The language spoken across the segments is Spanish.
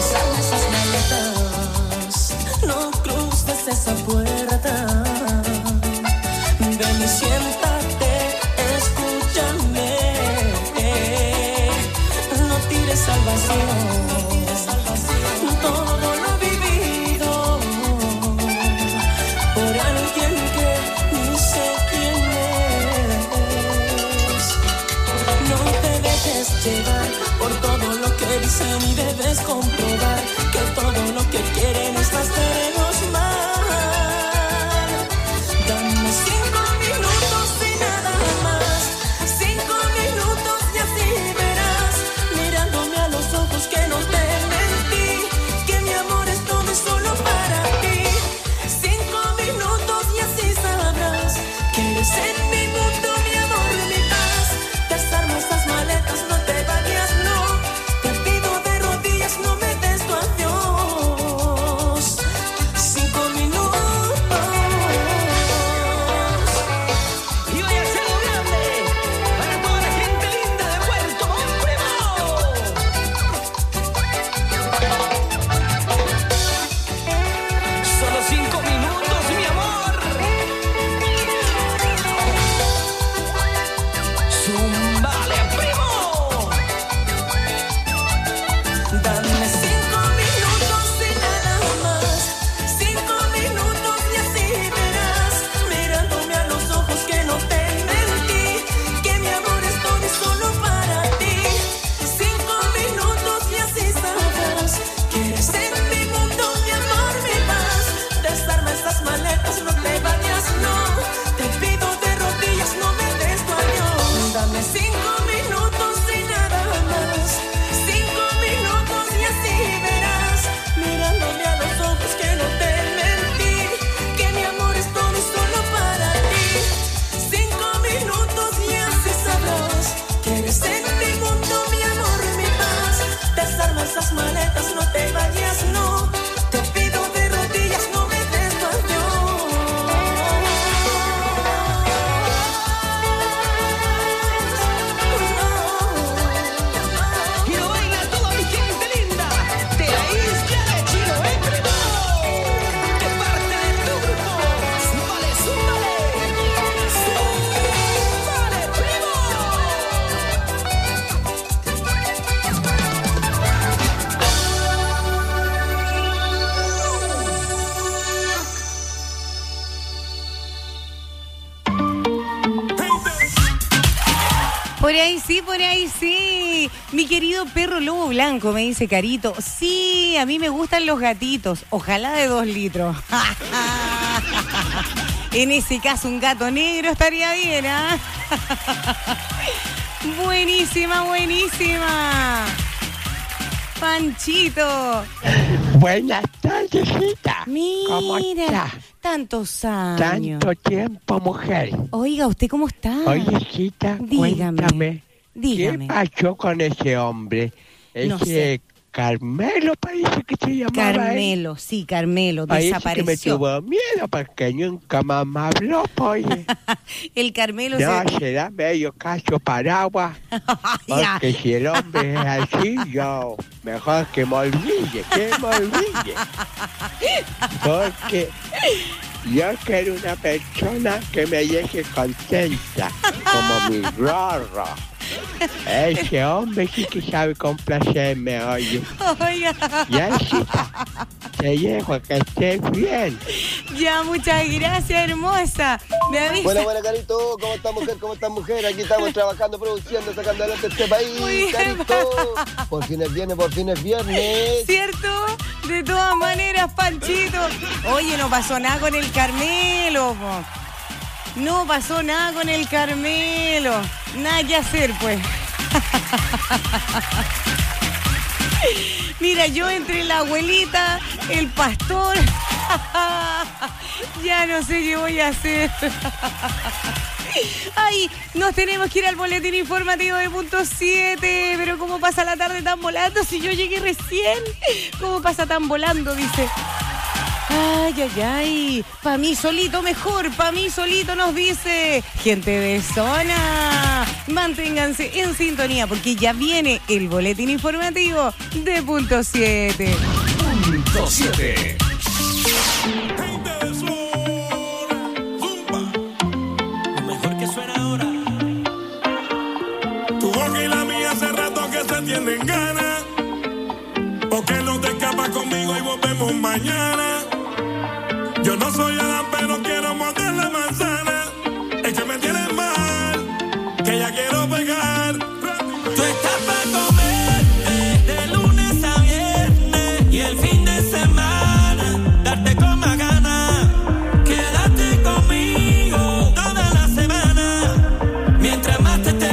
Desarma esas maletas, no cruces esa puerta. Ven y siéntate, escúchame. No tires al vacío todo lo vivido por alguien que ni sé quién es. No te dejes llevar por todo lo que dicen y debes comprobar que todo lo que quieren es hacernos mal. Dame 5 minutos y nada más, 5 minutos y así verás, mirándome a los ojos que no te mentí, que mi amor es todo y solo para ti. 5 minutos y así sabrás que eres en mi mundo, mi amor, mi paz. Desarma esas maletas, no te vayas, no. Te pido de rodillas, no me des tu adiós. 5 minutos. Y vaya a ser grande para toda la gente linda de Puerto Montt. Solo 5 minutos, mi amor. Zumbale, primo. Dame 5 minutos y nada más, 5 minutos y así verás, mirándome a los ojos que no te mentí, que mi amor es todo y solo para ti. 5 minutos y así sabrás que eres en mi mundo, mi amor, mi paz. Desarma esas maletas, no te vayas, no. Te pido de rodillas, no me des tu adiós. Dame 5 minutos y nada más, 5 minutos y así verás, mirándome a los ojos que no te mentí, que mi amor es todo y solo para ti. 5 minutos y así sabrás que eres en mi mundo, mi amor, mi paz. Desarma esas maletas, no te vayas, no. Te pido de rodillas, no me des tu adiós. Y lo baila toda mi gente linda de la isla de Chiloé, primo. De parte de tu grupo. Zúmbale, zúmbale. Zúmbale, primo. Por ahí sí. Mi querido perro lobo blanco, me dice Carito. Sí, a mí me gustan los gatitos. Ojalá de 2 litros. En ese caso, un gato negro estaría bien, ¿ah? Buenísima, buenísima. Panchito. Buenas tardes, hijita. ¿Cómo Mira, está? tantos años. Tanto tiempo, mujer. Oiga, ¿usted cómo está? Oye, hijita, Dígame. cuéntame. Dígame. ¿Qué pasó con ese hombre? No Ese sé. Carmelo parece que se llamaba. Carmelo, sí, Carmelo, Parece que me desapareció. tuvo miedo porque nunca más me habló, pues. El Carmelo No, se... será medio caso paraguas. Ya. Porque si el hombre es así, yo mejor que me olvide, Porque yo quiero una persona que me deje contenta, como mi Rorro. Ese hombre sí que sabe complacerme, oye. Oiga. Ya, chica, te dejo, que estés bien. Ya, muchas gracias, hermosa. Me avisa. Buena, Carito. ¿Cómo estás, mujer? ¿Cómo estás, mujer? Aquí estamos trabajando, produciendo, sacando adelante este país. Muy bien. Carito. Por fin es viernes. ¿Cierto? De todas maneras, Panchito. Oye, no pasó nada con el Carmelo, po. No pasó nada con el Carmelo. Nada que hacer, pues. Mira, yo entre la abuelita, el pastor, ya no sé qué voy a hacer. Ay, nos tenemos que ir al boletín informativo de punto 7. Pero ¿cómo pasa la tarde tan volando? Si yo llegué recién. ¿Cómo pasa tan volando? Dice. Pa' mí solito mejor, pa' mí solito nos dice. Gente de zona. programa. Manténganse en sintonía porque ya viene el boletín informativo de Punto 7. Punto 7. Lo mejor que suena ahora. Tu boca y la mía hace rato que se tienen ganas. Porque no te escapas conmigo y volvemos mañana. Yo no soy Adán, pero quiero morder la manzana. Es que me tienes mal, que ya quiero pegar. Tú estás para comer de lunes a viernes y el fin de semana darte con más ganas. Quédate conmigo toda la semana. Mientras más te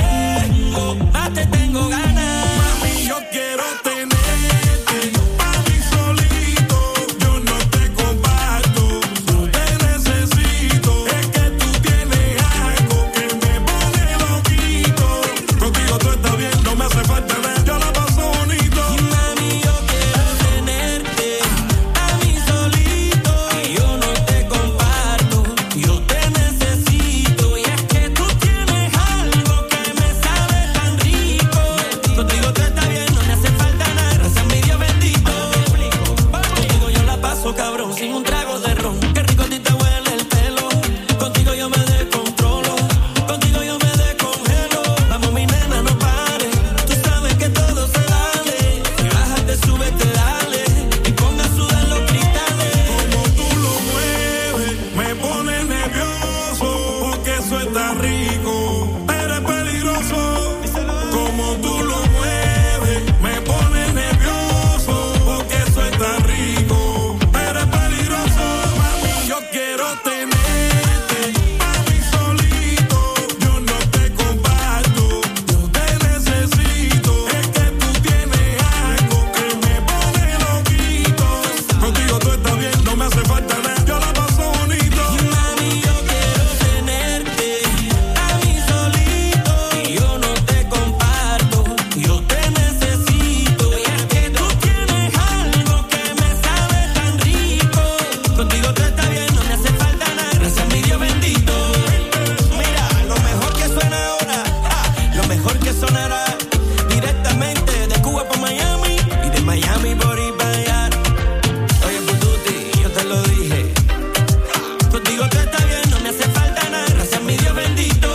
tengo ganas. Mami, yo quiero tenerte pa' mí solito. Yo no te comparto, no te necesito. Es que tú tienes algo que me pone loquito. Contigo todo está bien, no me hace falta nada, yo la paso bonito. Mami, yo quiero tenerte a mí solito y yo no te comparto, yo te necesito. Y es que tú tienes algo que me sabe tan rico. Contigo todo está bien, no me hace falta nada, gracias a mi Dios bendito. Contigo yo la paso cabrón, sin un trago de ron. Qué rico a ti te huele el pelo. Contigo yo me descontrolo, contigo yo me descongelo. Vamos mi nena, no pares, tú sabes que todo se vale. Si bajas te subes, te dale y ponga a sudar los cristales. Como tú lo mueves, me pone nervioso, porque eso está rico, pero es peligroso. Como tú lo mueves, me pone nervioso, porque eso está rico, pero es peligroso. Mami, yo quiero tenerte a mí solito. Yo no te comparto, yo te necesito. Es que tú tienes algo que me pone loquito. Contigo todo está bien, no me hace falta nada, yo la paso bonito. Mami, yo quiero tenerte a mí solito y yo no te comparto, yo te necesito. Y es que tú tienes algo que me sabe tan rico. Contigo todo está bien, no me hace falta nada, gracias a mi Dios bendito. Mira, lo mejor que suena ahora, lo mejor que sonará directamente de Cuba para Miami y de Miami por ahí para allá. Oye, Pututi, yo te lo dije. Contigo todo está bien, no me hace falta nada, gracias a mi Dios bendito.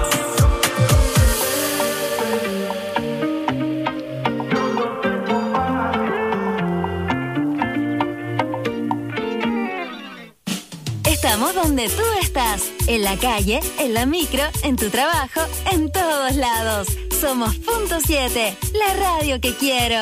Estamos donde tú estás, en la calle, en la micro, en tu trabajo, en todos lados. Somos Punto 7, la radio que quiero.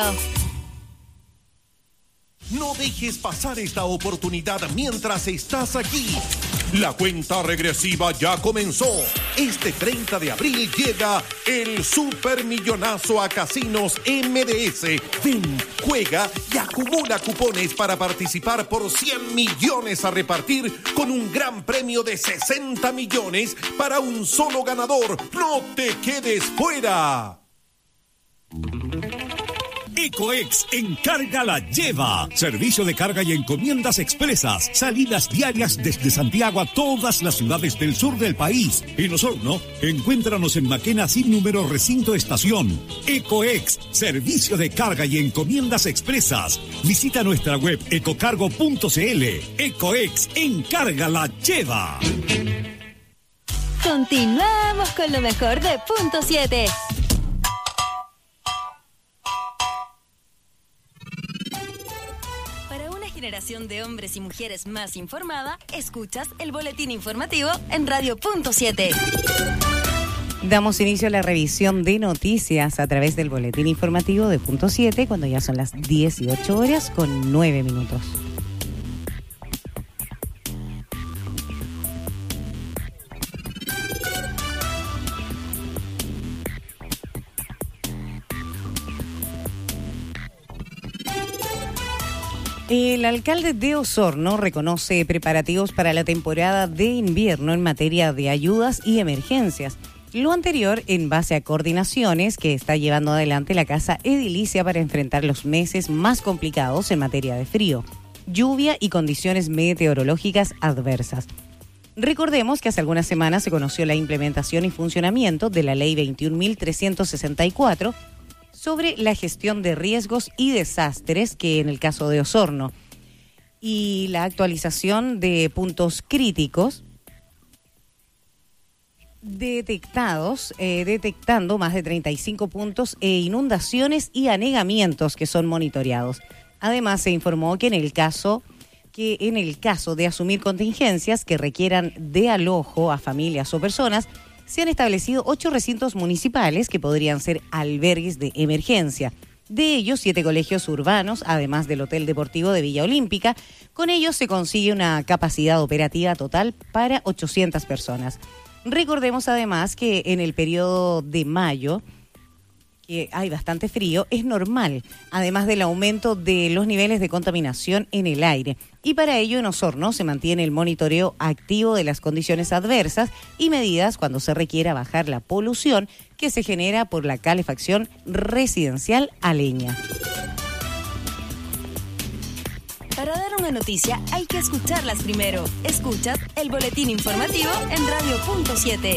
No dejes pasar esta oportunidad mientras estás aquí. La cuenta regresiva ya comenzó. Este 30 de abril llega el supermillonazo a Casinos MDS. Ven, juega y acumula cupones para participar por 100 millones a repartir con un gran premio de 60 millones para un solo ganador. ¡No te quedes fuera! Ecoex Encarga la Lleva. Servicio de carga y encomiendas expresas. Salidas diarias desde Santiago a todas las ciudades del sur del país. En Osorno, encuéntranos en Maquena sin número recinto estación. Ecoex, servicio de carga y encomiendas expresas. Visita nuestra web ecocargo.cl. Ecoex Encarga la Lleva. Continuamos con lo mejor de Punto 7. Para una generación de hombres y mujeres más informada, escuchas el boletín informativo en Radio Punto 7. Damos inicio a la revisión de noticias a través del boletín informativo de Punto 7 cuando ya son las 18 horas con 9 minutos. El alcalde de Osorno reconoce preparativos para la temporada de invierno en materia de ayudas y emergencias. Lo anterior en base a coordinaciones que está llevando adelante la Casa Edilicia para enfrentar los meses más complicados en materia de frío, lluvia y condiciones meteorológicas adversas. Recordemos que hace algunas semanas se conoció la implementación y funcionamiento de la Ley 21.364 sobre la gestión de riesgos y desastres, que en el caso de Osorno, y la actualización de puntos críticos detectando más de 35 puntos e inundaciones y anegamientos que son monitoreados. Además, se informó que en el caso de asumir contingencias que requieran de alojo a familias o personas, se han establecido 8 recintos municipales que podrían ser albergues de emergencia. De ellos, 7 colegios urbanos, además del Hotel Deportivo de Villa Olímpica. Con ellos se consigue una capacidad operativa total para 800 personas. Recordemos además que en el periodo de mayo, que hay bastante frío, es normal, además del aumento de los niveles de contaminación en el aire. Y para ello en Osorno se mantiene el monitoreo activo de las condiciones adversas y medidas cuando se requiera bajar la polución que se genera por la calefacción residencial a leña. Para dar una noticia hay que escucharlas primero. Escuchas el boletín informativo en Radio Punto 7.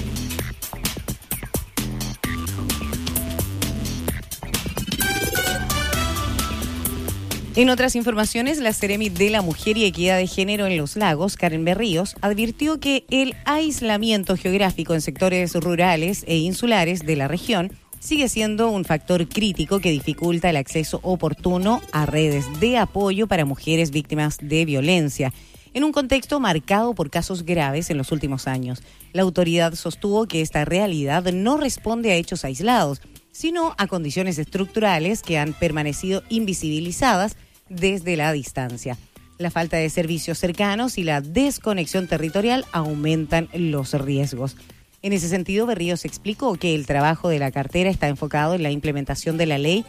En otras informaciones, la Seremi de la Mujer y Equidad de Género en los Lagos, Karen Berríos, advirtió que el aislamiento geográfico en sectores rurales e insulares de la región sigue siendo un factor crítico que dificulta el acceso oportuno a redes de apoyo para mujeres víctimas de violencia, en un contexto marcado por casos graves en los últimos años. La autoridad sostuvo que esta realidad no responde a hechos aislados, sino a condiciones estructurales que han permanecido invisibilizadas desde la distancia. La falta de servicios cercanos y la desconexión territorial aumentan los riesgos. En ese sentido, Berríos explicó que el trabajo de la cartera está enfocado en la implementación de la Ley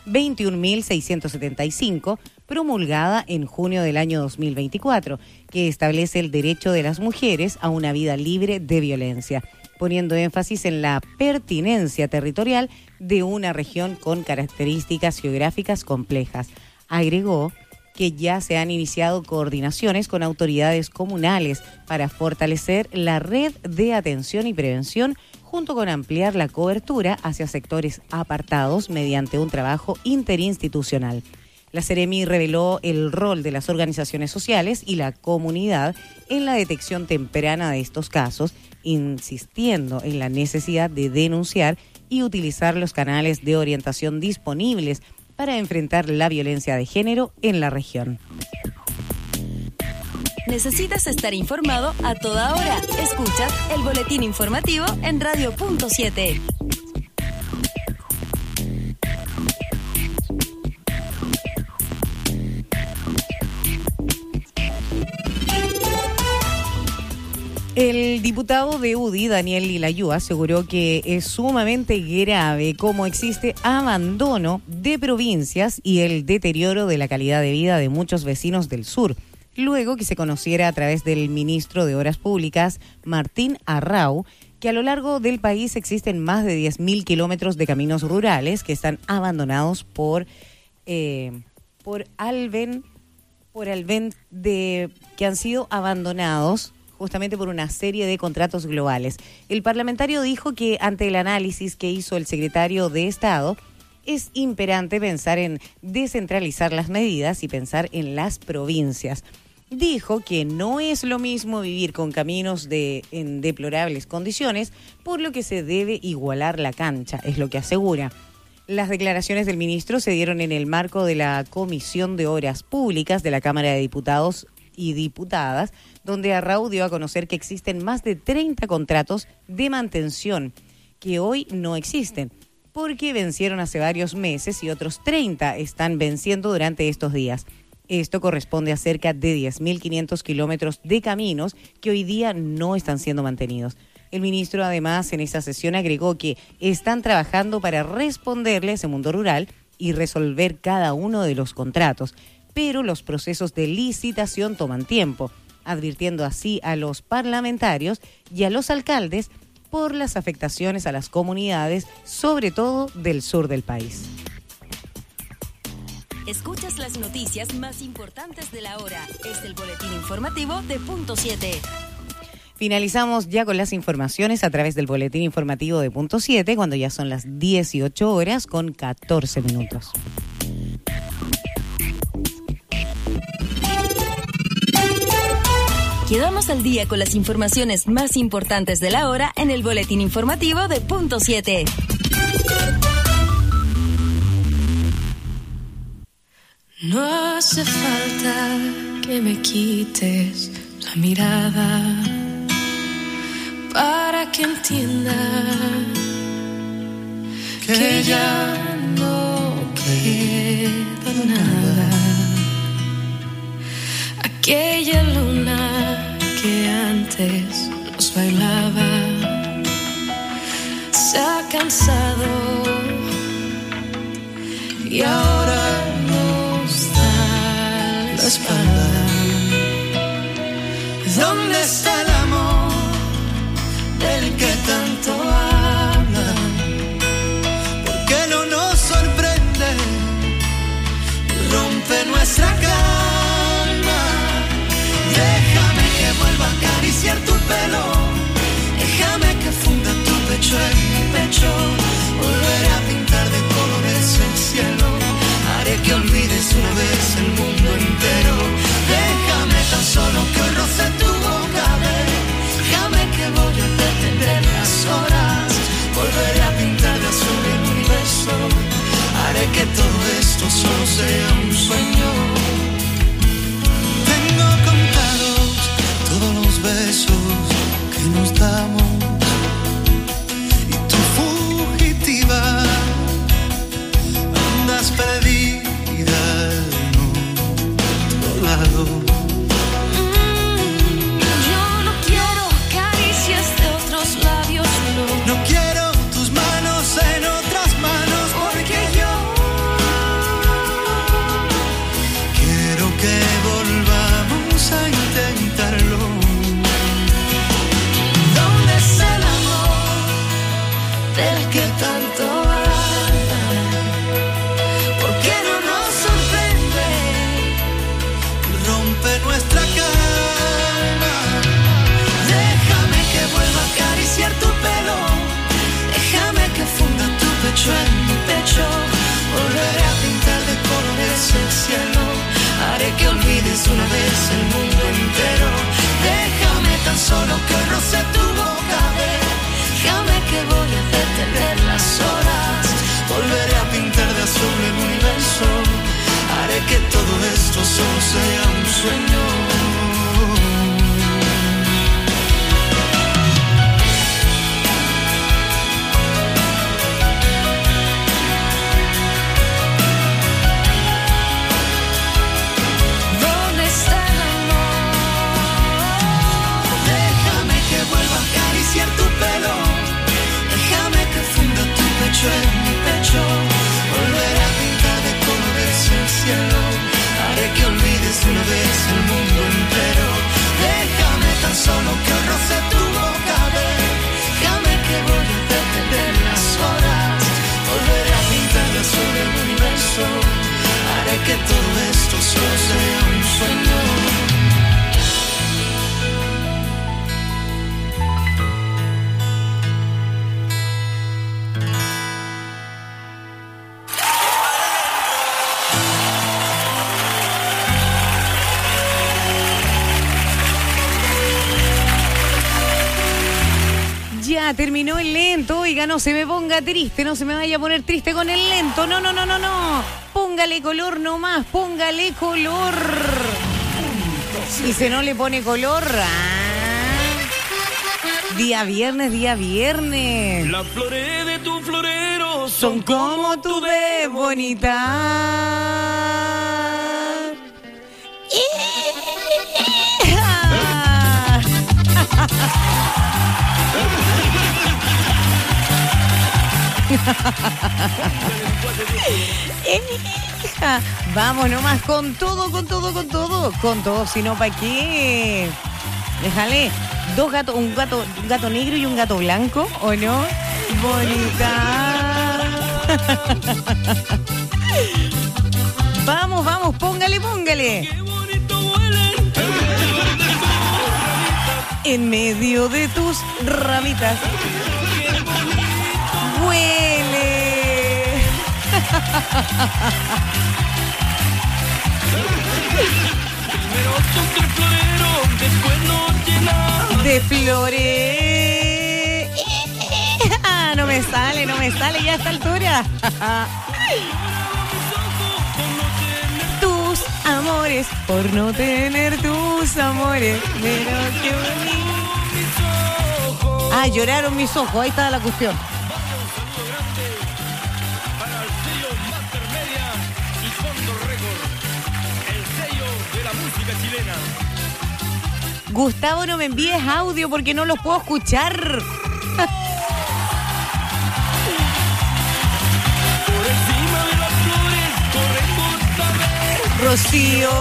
21.675, promulgada en junio del año 2024, que establece el derecho de las mujeres a una vida libre de violencia, poniendo énfasis en la pertinencia territorial de una región con características geográficas complejas. Agregó que ya se han iniciado coordinaciones con autoridades comunales para fortalecer la red de atención y prevención, junto con ampliar la cobertura hacia sectores apartados mediante un trabajo interinstitucional. La Seremi reveló el rol de las organizaciones sociales y la comunidad en la detección temprana de estos casos, insistiendo en la necesidad de denunciar y utilizar los canales de orientación disponibles para enfrentar la violencia de género en la región. Necesitas estar informado a toda hora. Escuchas el boletín informativo en Radio Punto 7. El diputado de UDI, Daniel Lilayú, aseguró que es sumamente grave cómo existe abandono de provincias y el deterioro de la calidad de vida de muchos vecinos del sur, luego que se conociera a través del ministro de Obras Públicas, Martín Arrau, que a lo largo del país existen más de 10.000 kilómetros de caminos rurales que están abandonados que han sido abandonados justamente por una serie de contratos globales. El parlamentario dijo que ante el análisis que hizo el secretario de Estado, es imperante pensar en descentralizar las medidas y pensar en las provincias. Dijo que no es lo mismo vivir con caminos en deplorables condiciones, por lo que se debe igualar la cancha, es lo que asegura. Las declaraciones del ministro se dieron en el marco de la Comisión de Obras Públicas de la Cámara de Diputados y Diputadas, donde Arrau dio a conocer que existen más de 30 contratos de mantención que hoy no existen, porque vencieron hace varios meses y otros 30 están venciendo durante estos días. Esto corresponde a cerca de 10.500 kilómetros de caminos que hoy día no están siendo mantenidos. El ministro, además, en esa sesión agregó que están trabajando para responderle a ese mundo rural y resolver cada uno de los contratos, pero los procesos de licitación toman tiempo, advirtiendo así a los parlamentarios y a los alcaldes por las afectaciones a las comunidades, sobre todo del sur del país. Escuchas las noticias más importantes de la hora. Es el boletín informativo de Punto 7. Finalizamos ya con las informaciones a través del boletín informativo de Punto 7, cuando ya son las 18 horas con 14 minutos. Quedamos al día con las informaciones más importantes de la hora en el boletín informativo de Punto 7. No hace falta que me quites la mirada para que entienda que ya no queda nada. Aquella luna que antes nos bailaba se ha cansado y ahora nos da la espalda. ¿Dónde está el amor del que tanto hablan? ¿Por qué no nos sorprende? Rompe nuestra calma. Déjame que vuelva a acariciar tu pelo. Déjame que funda tu pecho en mi pecho. Volveré a pintar de colores el cielo. Haré que olvides una vez el mundo entero. Déjame tan solo que hoy roce tu boca. Déjame que voy a detener las horas. Volveré a pintar de azul el universo. Haré que todo esto solo sea un sueño. Tengo contados todos los besos que nos damos. Y tú fugitiva andas perdida en otro lado. Yo no quiero caricias de otros labios, no. No quiero tus manos en otras manos, porque yo quiero que volvamos a intentarlo. ¿Dónde está el amor del que tanto hablan? ¿Por qué no nos sorprende? Rompe nuestra calma. Déjame que vuelva a acariciar tu pelo. Déjame que funda tu pecho en mi pecho. Volveré a pintar de colores el cielo. Haré que olvides una vez el mundo entero. Déjame tan solo que roce tu boca. Déjame que voy a detener las horas. Volveré a pintar de azul el universo. Haré que todo esto solo sea un sueño. ¿Dónde está el amor? Déjame que vuelva a acariciar tu pelo. Déjame que funda tu pecho en mi pecho. Volveré a pintar de colores el cielo. Haré que olvides una vez el mundo entero. Déjame tan solo que roce tu boca. Déjame que voy a detener las horas. Volveré a pintar de azul el universo. Haré que todo esto solo sea un sueño. Ya terminó el lento, oiga, no se me ponga triste, no se me vaya a poner triste con el lento, no. Póngale color nomás, póngale color. Y si no le pone color, día viernes. Las flores de tu florero Son como tú de bonita. Vamos nomás con todo, si no, ¿para qué? Déjale, dos gatos, un gato negro y un gato blanco, ¿o no? Bonita. Vamos, póngale. en medio de tus ramitas. Huele. Primero toca el florero, después nos llena De flores. No me sale ya a esta altura. Tus amores, por no tener tus amores. Pero qué bonito. Ah, lloraron mis ojos, ahí está la cuestión. para el sello Master Media y Fondo Record, el sello de la música chilena. Gustavo, no me envíes audio porque no los puedo escuchar. Por encima de las flores corremos a ver. Rocío.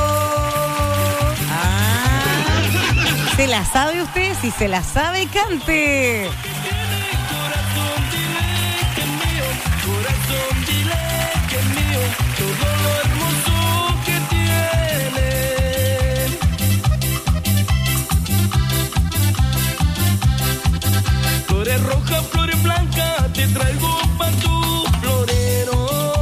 ¿Se la sabe usted? Si se la sabe, cante. Corazón, dile que es mío. Corazón, dile que es mío. Todo lo hermoso que tiene. Flores rojas, flores blancas, te traigo pa' tu florero.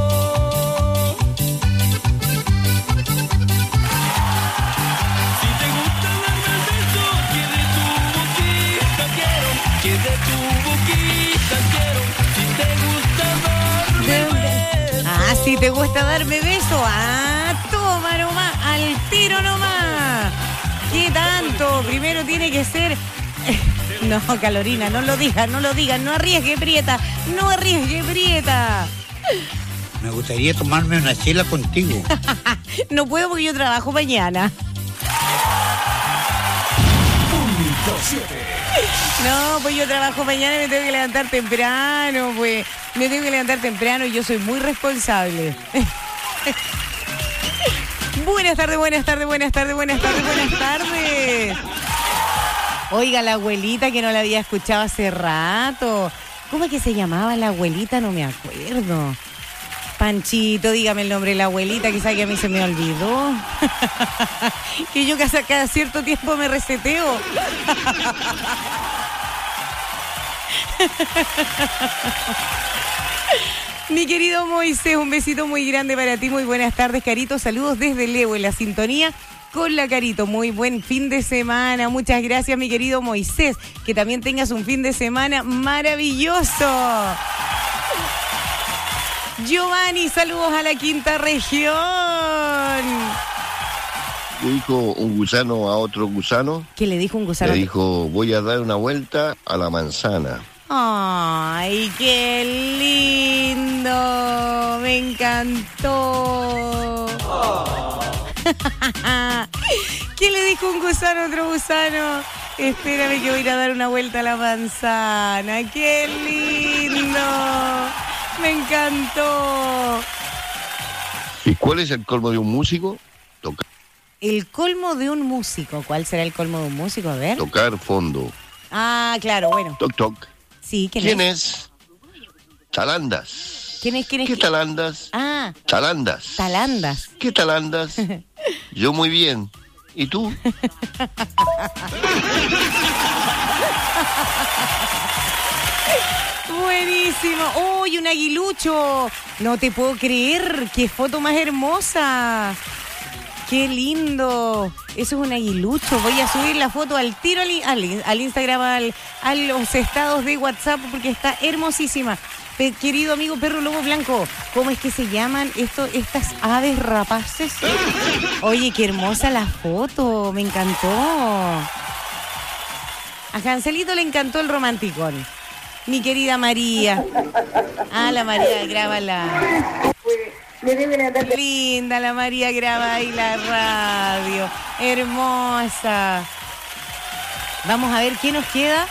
Si te gusta darme el beso, que de tu boquita quiero, que de tu boquita quiero. Si te gusta darme el beso. Ah, si te gusta darme beso. Ah, toma nomás, al tiro nomás. ¿Qué tanto? Primero tiene que ser... No, Carolina, no lo digas, no arriesgue, Prieta, no arriesgue, Prieta. Me gustaría tomarme una chela contigo. No puedo porque yo trabajo mañana. No, pues yo trabajo mañana y me tengo que levantar temprano, pues. Me tengo que levantar temprano y yo soy muy responsable. Buenas tardes. Oiga, la abuelita que no la había escuchado hace rato. ¿Cómo es que se llamaba la abuelita? No me acuerdo. Panchito, dígame el nombre de la abuelita, quizá que a mí se me olvidó. Que yo cada cierto tiempo me reseteo. Mi querido Moisés, un besito muy grande para ti, muy buenas tardes, Carito, saludos desde Leo en la sintonía con la Carito, muy buen fin de semana, muchas gracias mi querido Moisés, que también tengas un fin de semana maravilloso. Giovanni, saludos a la quinta región. Le dijo un gusano a otro gusano. ¿Qué le dijo un gusano? Le dijo, voy a dar una vuelta a la manzana. Ay, qué lindo, me encantó. ¿Qué le dijo un gusano a otro gusano? Espérame que voy a ir a dar una vuelta a la manzana. ¡Qué lindo! Me encantó. ¿Y cuál es el colmo de un músico? Tocar. El colmo de un músico. ¿Cuál será el colmo de un músico? A ver. Tocar fondo. Ah, claro, bueno. Toc, toc. Sí, ¿Quién es? Talandas. ¿Quién es? ¿Qué talandas? Ah. Talandas. Talandas. ¿Qué talandas? Yo muy bien. ¿Y tú? Buenísimo. ¡Uy, un aguilucho! No te puedo creer. ¡Qué foto más hermosa! ¡Qué lindo! Eso es un aguilucho. Voy a subir la foto al tiro al Instagram, a los estados de WhatsApp, porque está hermosísima. Querido amigo Perro Lobo Blanco, ¿cómo es que se llaman estas aves rapaces? Oye, qué hermosa la foto. Me encantó. A Jancelito le encantó el romanticón. Mi querida María. Ah, la María, grábala. Linda, la María graba ahí la radio. Hermosa. Vamos a ver qué nos queda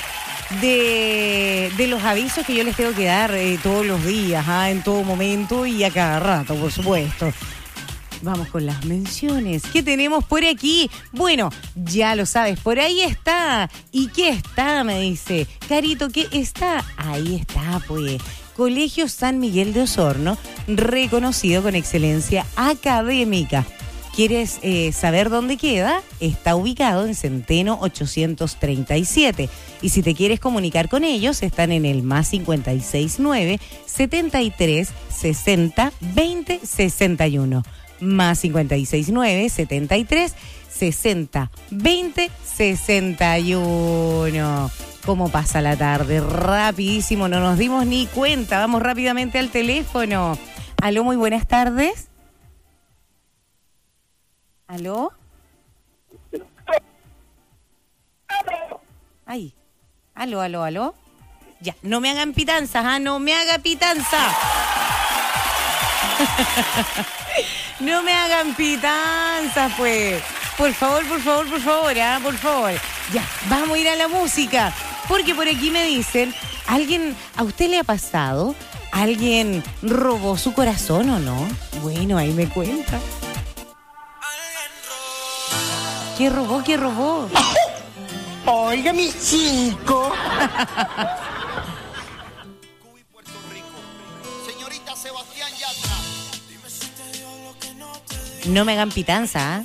de los avisos que yo les tengo que dar todos los días, en todo momento y a cada rato, por supuesto. Vamos con las menciones. ¿Qué tenemos por aquí? Bueno, ya lo sabes, por ahí está. ¿Y qué está? Me dice. Carito, ¿qué está? Ahí está, pues. Colegio San Miguel de Osorno, reconocido con excelencia académica. ¿Quieres saber dónde queda? Está ubicado en Centeno 837. Y si te quieres comunicar con ellos, están en el más 569 73 60 20 61. Más 569 73 60 20 61. ¿Cómo pasa la tarde? Rapidísimo, no nos dimos ni cuenta. Vamos rápidamente al teléfono. Aló, muy buenas tardes. ¿Aló? Ay, aló. Ya, no me hagan pitanzas, no me haga pitanza. No me hagan pitanzas, pues. Por favor, por favor. Ya, vamos a ir a la música. Porque por aquí me dicen, ¿a usted le ha pasado? ¿Alguien robó su corazón o no? Bueno, ahí me cuenta. ¿Qué robó? Oiga, mis 5. Señorita Sebastián Yatra. No me hagan pitanza, ¿eh?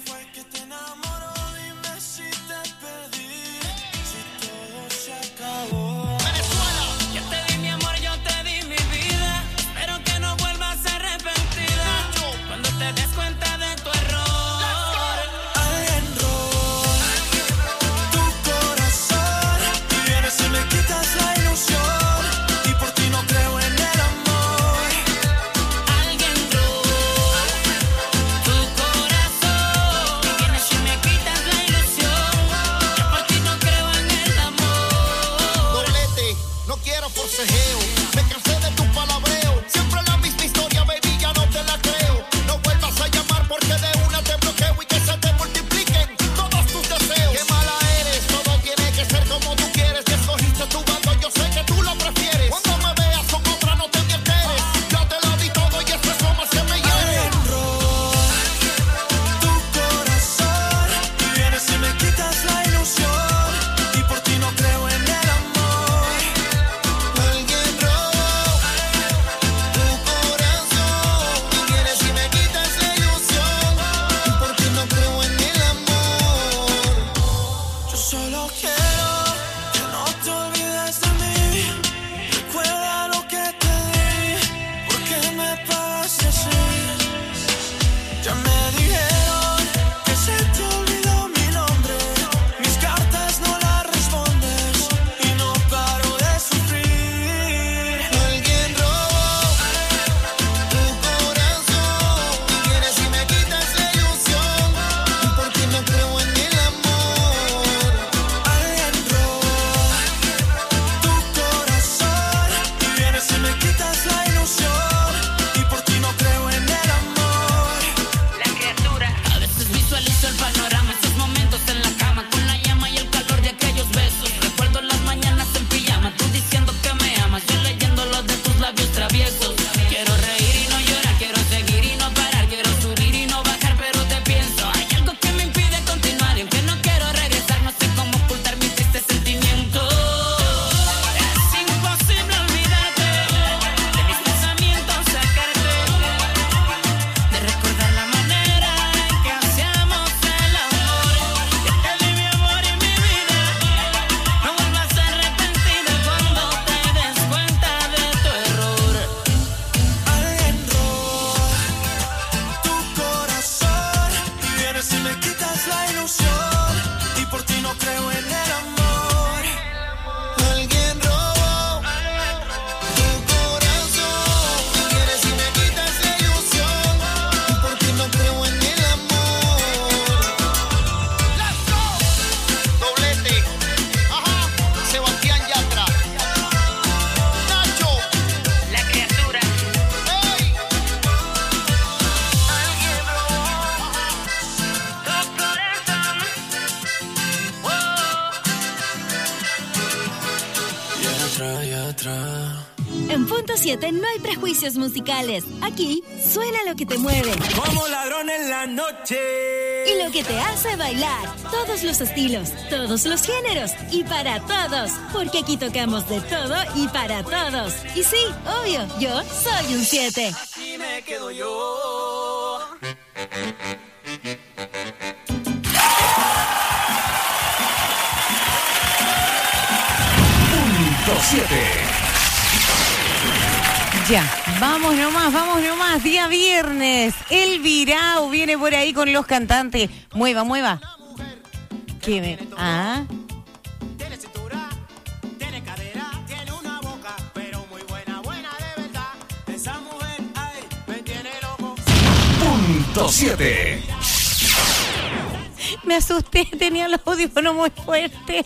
En Punto 7 no hay prejuicios musicales. Aquí suena lo que te mueve. Como ladrón en la noche. Y lo que te hace bailar. Todos los estilos, todos los géneros y para todos. Porque aquí tocamos de todo y para todos. Y sí, obvio, yo soy un 7. Aquí me quedo yo. Ya, vamos nomás, día viernes. El Virao viene por ahí con los cantantes. Mueva. ¿Qué me...? ¿Ah? Tiene cintura, tiene cadera, tiene una boca, pero muy buena de verdad. Esa mujer, ay, me tiene loco. Punto 7. Me asusté, tenía los audífonos muy fuertes.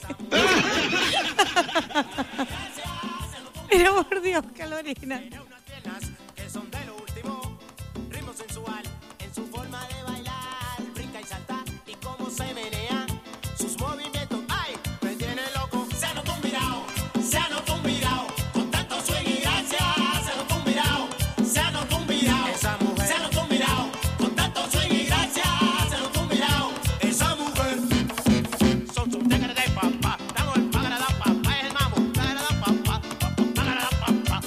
Pero por Dios, Carolina. Que son de lo último, ritmo sensual en su forma de bailar, brinca y salta y cómo se menea, sus movimientos, ay, me tiene loco. Se anotó un virao, con tanto swing y gracia, se anotó un virao, esa mujer, se anotó un virao, con tanto swing y gracia, se anotó un virao, esa mujer. Son sus negras de papá, damos el pagar da papá, es el mambo, pagar da papá, pagar da papá.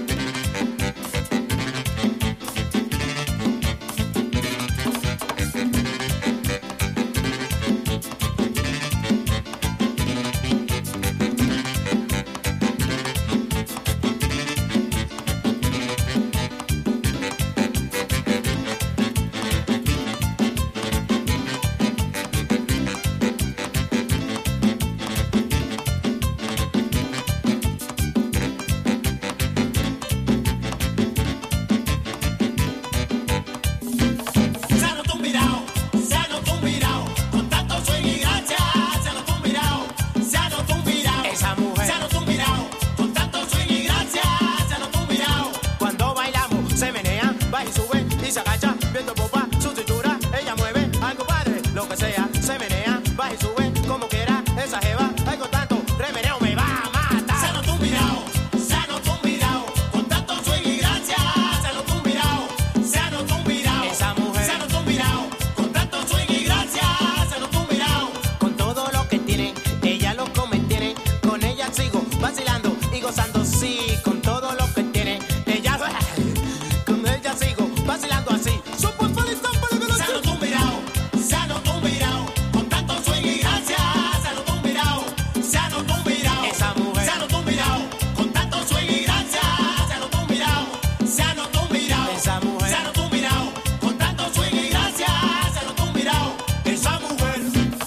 Se anotó un virao, con tanto swing y gracia, se anotó un virao, esa mujer, se anotó un virao, con tanto swing y gracia, se anotó un virao. Cuando bailamos, se menea, va y sube y se agacha, viendo popa, su cintura, ella mueve, algo padre, lo que sea, se menea, va y sube, como quiera, esa jeva, ay con tanto remeneo me va a matar. Se anotó un virao, con tanto swing y gracia, se anotó un virao, esa mujer, se anotó un virao, con tanto swing y gracia, se anotó un virao. Con todo lo que tiene, ella lo come, tiene, con ella sigo vacilando y gozando, sí, con todo lo que tiene, ella, con ella sigo vacilando así. Se anotó un virao, con tanto swing y gracia, se anotó un virao, esa mujer, se anotó un virao, con tanto swing y gracia, se anotó un virao, esa mujer, se anotó un virao, con tanto swing y gracia, se anotó un virao, esa mujer.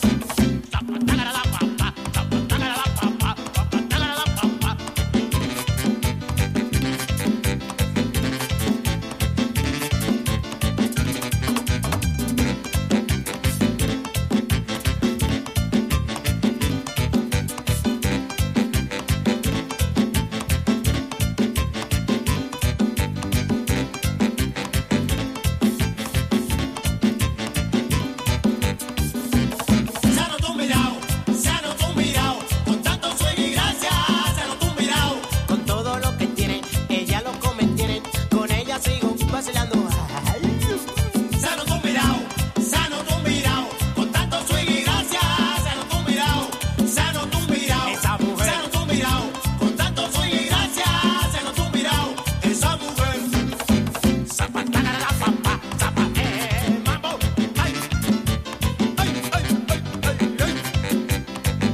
Se anotó un virao, con tanto swing y gracia, se anotó un virao. Con todo lo que tiene, ella lo come, tiene, con ella sigo vacilando. Se anotó un virao, con tanto swing y gracia, se anotó un virao, esa mujer, se anotó un virao, con tanto swing y gracia, se anotó un virao, esa mujer. Zapatana la papa, zapa, mambo, ay, ay, ay, ay, ay, ay.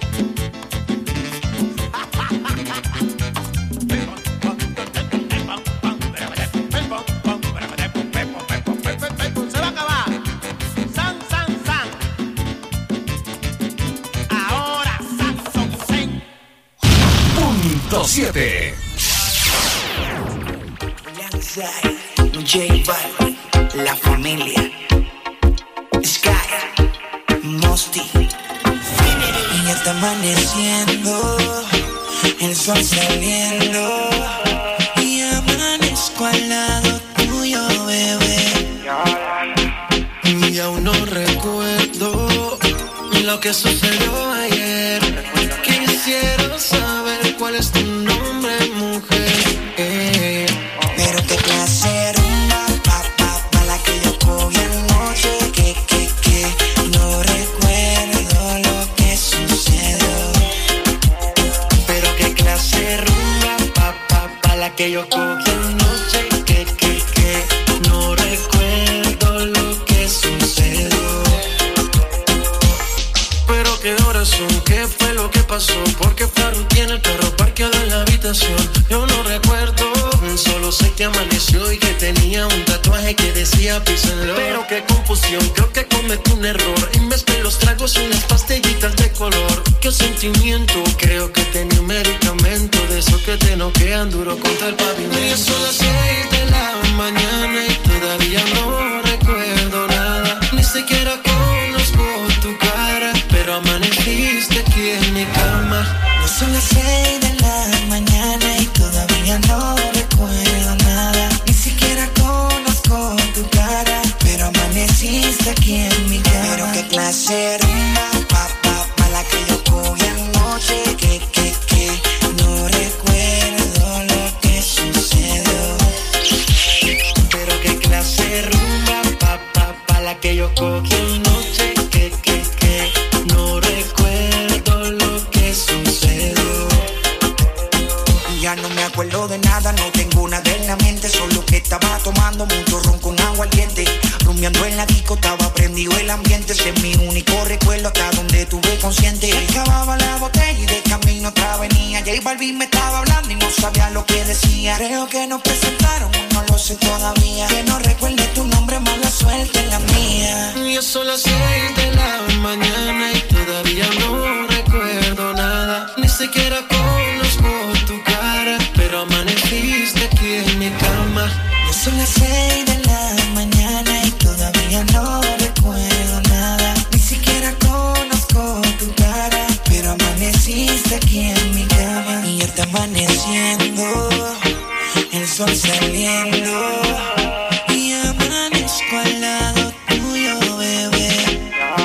Se va a acabar. San. Ahora San. Punto 7. J Balvin, La Familia, Sky, Mosty. Y ya está amaneciendo, el sol saliendo, y amanezco al lado tuyo, bebé. Y aún no recuerdo lo que sucedió ayer. Quisiera saber cuál es tu nombre, mujer. Pero qué clase rumba, pa' la que yo cogí anoche, que no recuerdo lo que sucedió. Pero qué clase rumba, pa' la que yo cogí anoche, que no recuerdo lo que sucedió. Pero qué horas confusión, yo no recuerdo. Solo sé que amaneció y que tenía un tatuaje que decía Peace and Love. Pero qué confusión, creo que cometí un error. En vez de los tragos unas pastillitas de color. Qué sentimiento, creo que tenía un medicamento de esos que te noquean duro contra el pavimento. Y son las 6 de la mañana y todavía no recuerdo nada. Ni siquiera conozco tu cara, pero amaneciste aquí en mi cama. Ya son las 6 de la mañana y todavía no recuerdo nada. Ni siquiera conozco tu cara, pero amaneciste aquí en mi cama. Pero qué clase de rumba, pa' la que yo cogí anoche. Que no recuerdo lo que sucedió. Pero qué clase de rumba, pa' la que yo cogí anoche. Que no recuerdo lo que sucedió. Ya no me acuerdo de nada, no tengo nada en la mente. Solo que estaba tomando mucho ron con agua caliente. Rumiando en la disco, estaba prendido el ambiente. Ese es mi único recuerdo hasta donde tuve consciente. Acababa la botella y de camino otra venía. J Balvin me estaba hablando y no sabía lo que decía. Creo que nos presentaron, no lo sé todavía. Que no recuerde tu nombre, mala suerte en la mía. Ya son las 6 de la mañana y todavía no recuerdo nada. Ni siquiera conozco tu cara, pero amaneciste aquí en mi cama. Ya son las 6 de la mañana y todavía no recuerdo nada. Ni siquiera conozco tu cara, pero amaneciste aquí en mi cama. Y ya está amaneciendo, el sol saliendo, y amanezco al lado tuyo, bebé.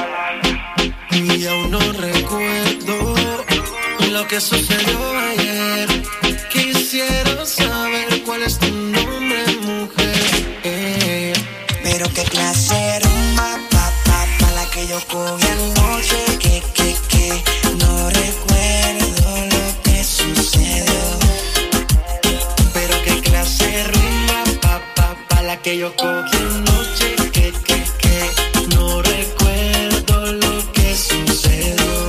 Y aún no recuerdo lo que sucedió ayer. Quisiera saber cuál es tu nombre, mujer. Pero qué clase de rumba, pa' la que yo cogí anoche. Que no recuerdo lo que sucedió. Pero qué clase de rumba, pa' la que yo cogí anoche. Que no recuerdo lo que sucedió.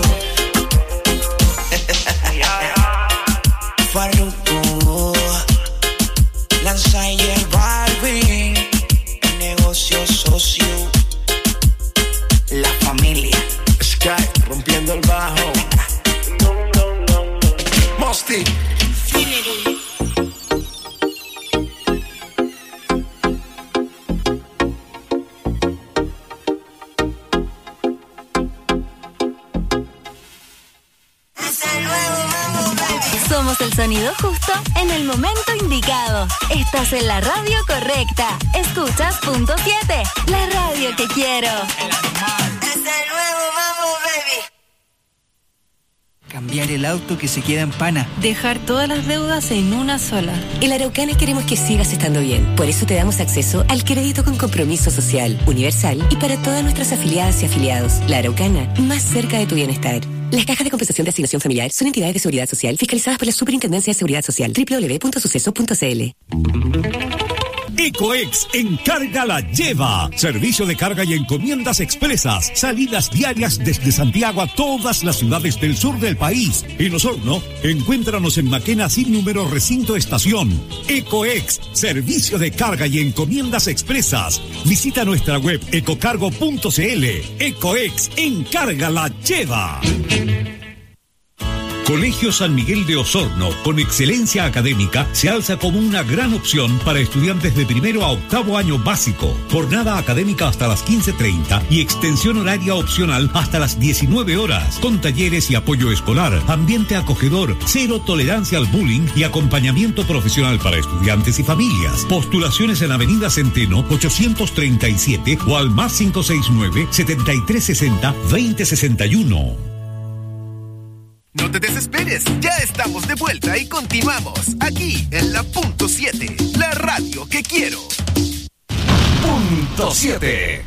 Farruko, Lanza y el Balvin, el negocio socio, la familia. Sky rompiendo el bajo. Mosty. Somos el sonido justo en el momento indicado. Estás en la radio correcta. Escuchas Punto 7, la radio que quiero. Es el nuevo Mambo, baby. Cambiar el auto que se queda en pana. Dejar todas las deudas en una sola. En la Araucana queremos que sigas estando bien. Por eso te damos acceso al crédito con compromiso social, universal y para todas nuestras afiliadas y afiliados. La Araucana, más cerca de tu bienestar. Las cajas de compensación de asignación familiar son entidades de seguridad social fiscalizadas por la Superintendencia de Seguridad Social. www.suceso.cl. Ecoex Encarga la Lleva. Servicio de carga y encomiendas expresas. Salidas diarias desde Santiago a todas las ciudades del sur del país. En Osorno, encuéntranos en Maquena sin número recinto estación. Ecoex, servicio de carga y encomiendas expresas. Visita nuestra web ecocargo.cl. Ecoex Encarga la Lleva. Colegio San Miguel de Osorno, con excelencia académica, se alza como una gran opción para estudiantes de primero a octavo año básico. Jornada académica hasta las 15:30 y extensión horaria opcional hasta las 19 horas, con talleres y apoyo escolar, ambiente acogedor, cero tolerancia al bullying y acompañamiento profesional para estudiantes y familias. Postulaciones en Avenida Centeno, 837 o al más 569-7360-2061. No te desesperes, ya estamos de vuelta y continuamos aquí en la Punto 7, la radio que quiero. Punto 7.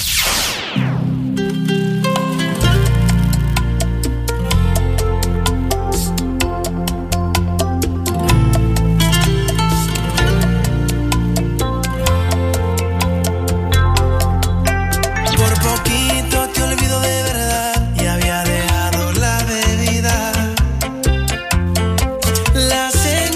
Por poquito te olvido de verdad y había dejado la bebida. La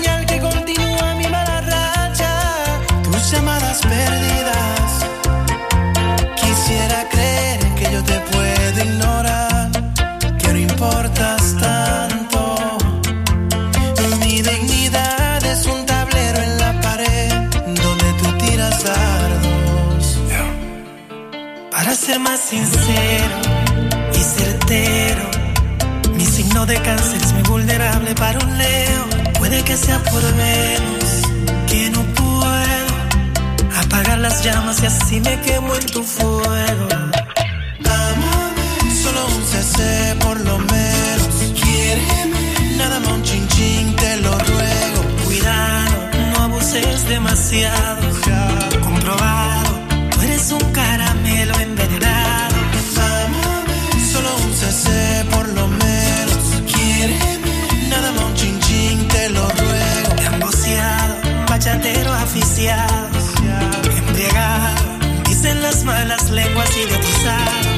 bastardos. Para ser más sincero y certero, mi signo de cáncer es muy vulnerable para un Leo. Puede que sea por Venus, que no puedo apagar las llamas y así me quemo en tu fuego. Amame, solo un cc por lo menos. Quiéreme, nada más un chin chin, te lo ruego. Cuidado, no abuses demasiado. Comprobado, tú eres un caramelo envenenado. Amame, solo un cc por lo menos. Quiéreme, nada más un chin chin, te lo ruego. Emboceado, bachatero aficiado, embriagado, dicen las malas lenguas idiotizado.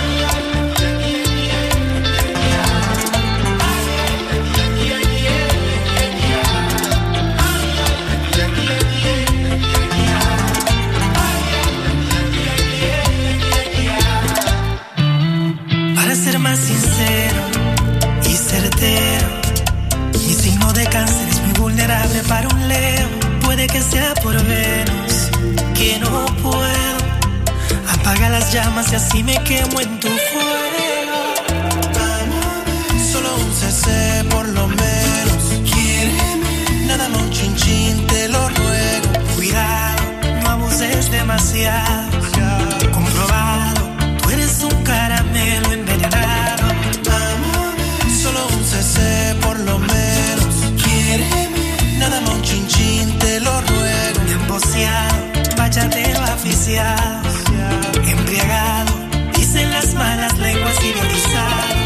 Para ser más sincero y certero, mi signo de cáncer es muy vulnerable para un Leo. Puede que sea por Venus, que no puedo apagar las llamas y así me quemo en tu fuego. Amame, solo un cc por lo menos. Quiéreme, nada más un chin chin, te lo ruego. Cuidado, no abuses demasiado. Comprobado, tú eres un caramelo envenenado. Amame, solo un cc por lo menos. Quiéreme, nada más un chin chin, te lo ruego. Emboceado, bachatero aficiado, embriagado, dicen las malas lenguas idiotizadas.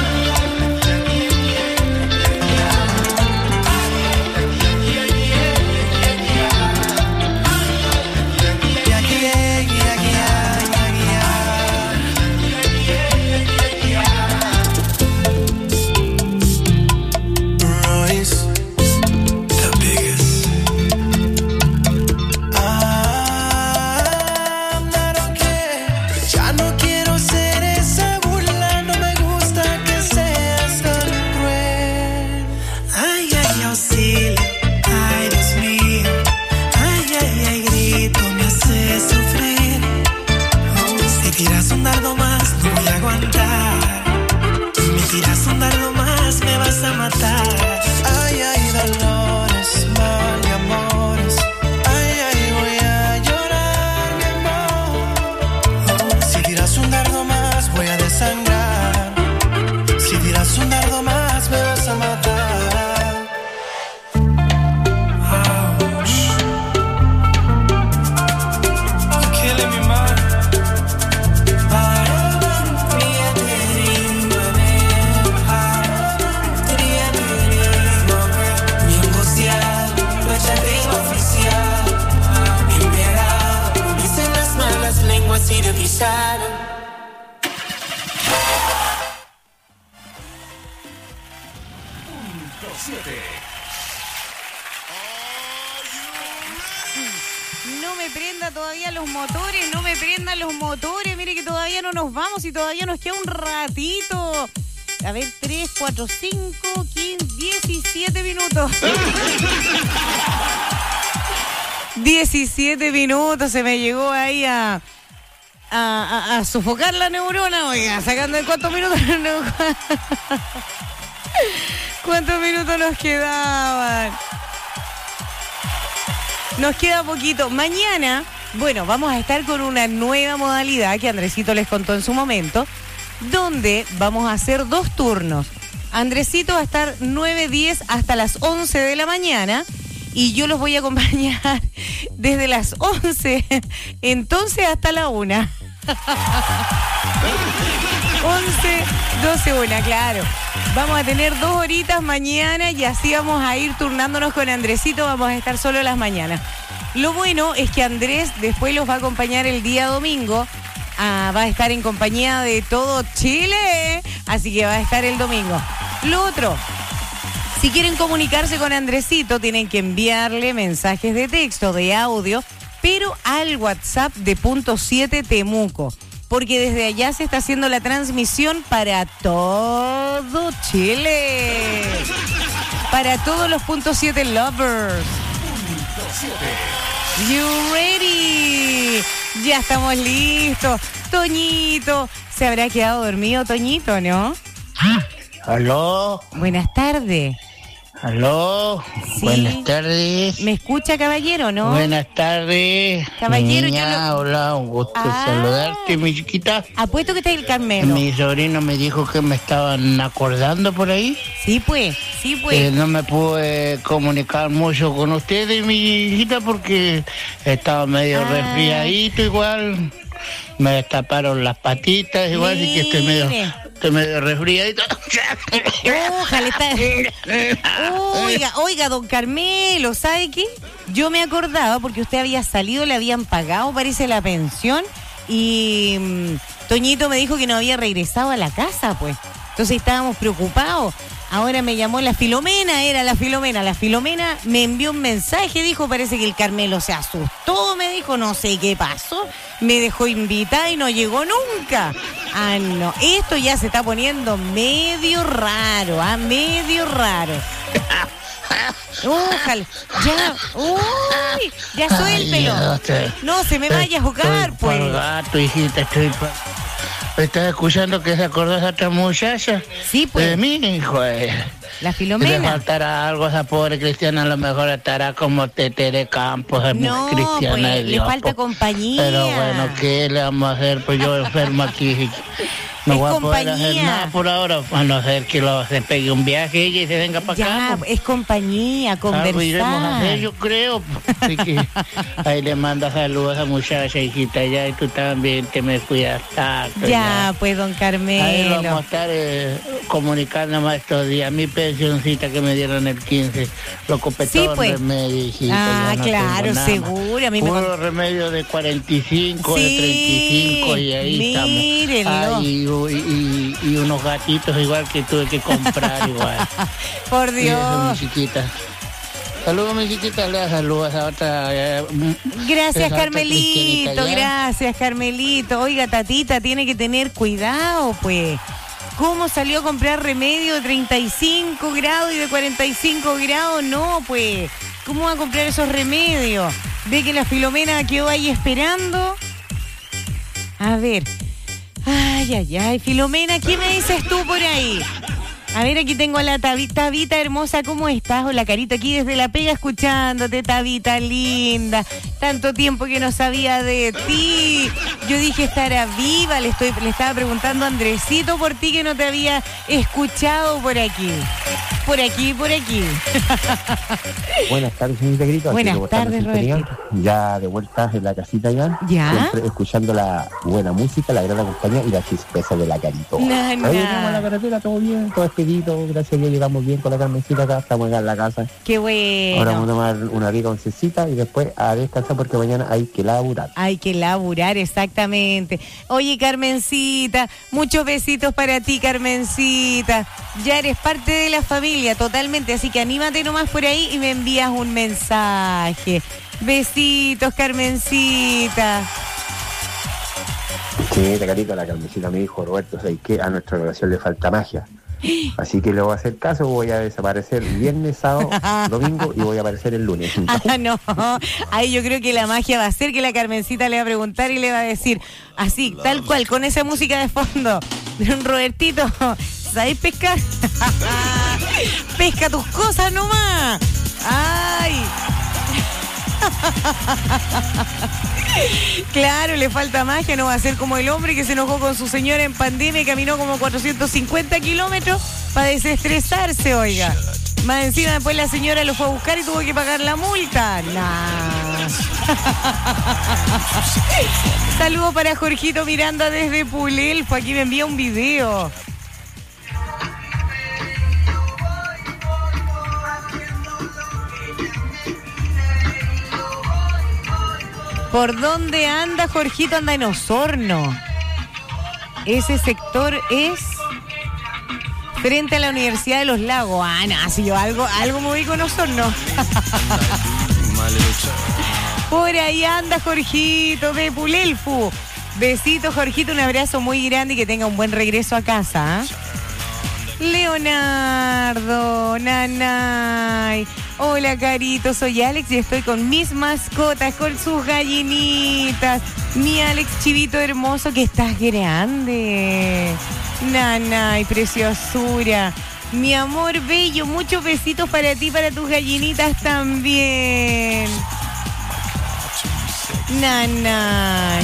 Ay, ay, dolores, mal de amores. Ay, ay, voy a llorar, mi amor. Si tiras un dardo más, voy a desangrar. Si tiras un dardo más, me vas a matar. Ouch. You're killing me, man. Si te pisaron. No me prenda todavía los motores, no me prendan los motores. Mire que todavía no nos vamos y todavía nos queda un ratito. A ver, 3, 4, 5, 15, 17 minutos. 17 minutos, se me llegó ahí a sofocar la neurona, oiga, sacando de cuántos minutos. ¿Cuántos minutos nos quedaban? Nos queda poquito. Mañana, bueno, vamos a estar con una nueva modalidad que Andresito les contó en su momento, donde vamos a hacer 2 turnos. Andresito va a estar 9:10 hasta las 11 de la mañana. Y yo los voy a acompañar desde las 11, entonces hasta la 1. 11, 12, 1, claro. Vamos a tener 2 horitas mañana y así vamos a ir turnándonos con Andresito. Vamos a estar solo las mañanas. Lo bueno es que Andrés después los va a acompañar el día domingo. Va a estar en compañía de todo Chile, así que va a estar el domingo. Lo otro, si quieren comunicarse con Andresito, tienen que enviarle mensajes de texto, de audio, pero al WhatsApp de Punto 7 Temuco, porque desde allá se está haciendo la transmisión para todo Chile, para todos los Punto 7 lovers. Punto 7. You ready. Ya estamos listos. Toñito, ¿se habrá quedado dormido Toñito, no? ¿Aló? Buenas tardes. ¿Aló? Sí. Buenas tardes. ¿Me escucha, caballero, no? Buenas tardes. Caballero, Niña, hola, un gusto saludarte, mi chiquita. Apuesto que está el Carmelo. Mi sobrino me dijo que me estaban acordando por ahí. Sí, pues. No me pude comunicar mucho con ustedes, mi hijita, porque estaba medio resfriadito igual. Me destaparon las patitas igual, así que estoy medio resfriadito. Ojalá está. Oiga, don Carmelo, ¿sabe qué? Yo me acordaba porque usted había salido, le habían pagado, parece, la pensión, y Toñito me dijo que no había regresado a la casa, pues. Entonces estábamos preocupados. Ahora me llamó la Filomena, La Filomena me envió un mensaje, dijo, parece que el Carmelo se asustó, me dijo, no sé qué pasó, me dejó invitada y no llegó nunca. Ah, no, esto ya se está poniendo medio raro, medio raro. Ojalá, ya suéltelo. No se me vaya a jugar, pues. Gato, hijita, ¿estás escuchando que se acordó esa otra muchacha? Sí, pues. De mí, hijo. La Filomena. Si le faltará algo a esa pobre cristiana, a lo mejor estará como Tetere Campos, no, cristiana pues, de Dios. Le falta compañía. Pero bueno, ¿qué le vamos a hacer? Pues yo enfermo aquí. No voy a poder hacer nada por ahora, a no ser que se pegue un viaje ella y se venga para acá. Ya, es compañía, conversar. Algo iremos a hacer, yo creo. Así que ahí le manda saludos a esa muchacha, hijita, ya, y tú también te me cuidas tanto. Ya, pues, don Carmelo. Ahí vamos a estar comunicando más estos días. Mi pensioncita que me dieron el 15, lo copé todo pues. Remedio, hijita. No claro, seguro. A mí puro remedio de 45, de 35, y ahí mírenlo. Estamos. Y unos gatitos igual que tuve que comprar igual. Por Dios. Eso, mi chiquita. Saludos, mi chiquita. Le saludos a otra. Gracias, Carmelito. Gracias, Carmelito. Oiga, tatita, tiene que tener cuidado, pues. ¿Cómo salió a comprar remedio de 35 grados y de 45 grados? No, pues. ¿Cómo va a comprar esos remedios? ¿Ve que la Filomena quedó ahí esperando? A ver. Ay, Filomena, ¿qué me dices tú por ahí? A ver, aquí tengo a la Tabita hermosa, ¿cómo estás? Hola, carita, aquí desde La Pega escuchándote, Tabita linda. Tanto tiempo que no sabía de ti. Yo dije, estará viva, le estaba preguntando a Andresito por ti, que no te había escuchado por aquí. Por aquí. Buenas tardes, señorita Grito. Buenas tardes, Roberto. Ya de vuelta en la casita ya. Siempre escuchando la buena música, la gran compañía y la chispeza de la Carito. Hoy llegamos a la carretera, todo bien, todo expedito. Gracias a Dios llegamos bien con la Carmencita acá, estamos acá en la casa. Qué bueno. Ahora vamos a tomar una rica oncecita y después a descansar porque mañana hay que laburar. Hay que laburar, exactamente. Oye, Carmencita, muchos besitos para ti, Carmencita. Ya eres parte de la familia totalmente, así que anímate nomás por ahí y me envías un mensaje. Besitos, Carmencita. Sí, Carito, la Carmencita me dijo, Roberto, ¿sabes qué? A nuestra relación le falta magia. Así que le voy a hacer caso, voy a desaparecer viernes, sábado, domingo y voy a aparecer el lunes. No, ahí yo creo que la magia va a ser que la Carmencita le va a preguntar y le va a decir, así, tal cual, con esa música de fondo, Robertito, ¿sabes pescar? Pesca tus cosas nomás. ¡Ay! Claro, le falta magia, no va a ser como el hombre que se enojó con su señora en pandemia y caminó como 450 kilómetros para desestresarse, oiga. Más encima después la señora lo fue a buscar y tuvo que pagar la multa. Nah. Saludos para Jorgito Miranda desde Pulelfo, aquí me envía un video. ¿Por dónde anda Jorgito? Anda en Osorno. Ese sector es frente a la Universidad de los Lagos. Ah, no, si yo algo me ubico en Osorno. Por ahí anda Jorgito de Pulelfu. Besito, Jorgito, un abrazo muy grande y que tenga un buen regreso a casa. Leonardo, nanay. Hola, Carito, soy Alex y estoy con mis mascotas, con sus gallinitas. Mi Alex Chivito hermoso, que estás grande. Nana y preciosura. Mi amor bello, muchos besitos para ti, para tus gallinitas también. Nana.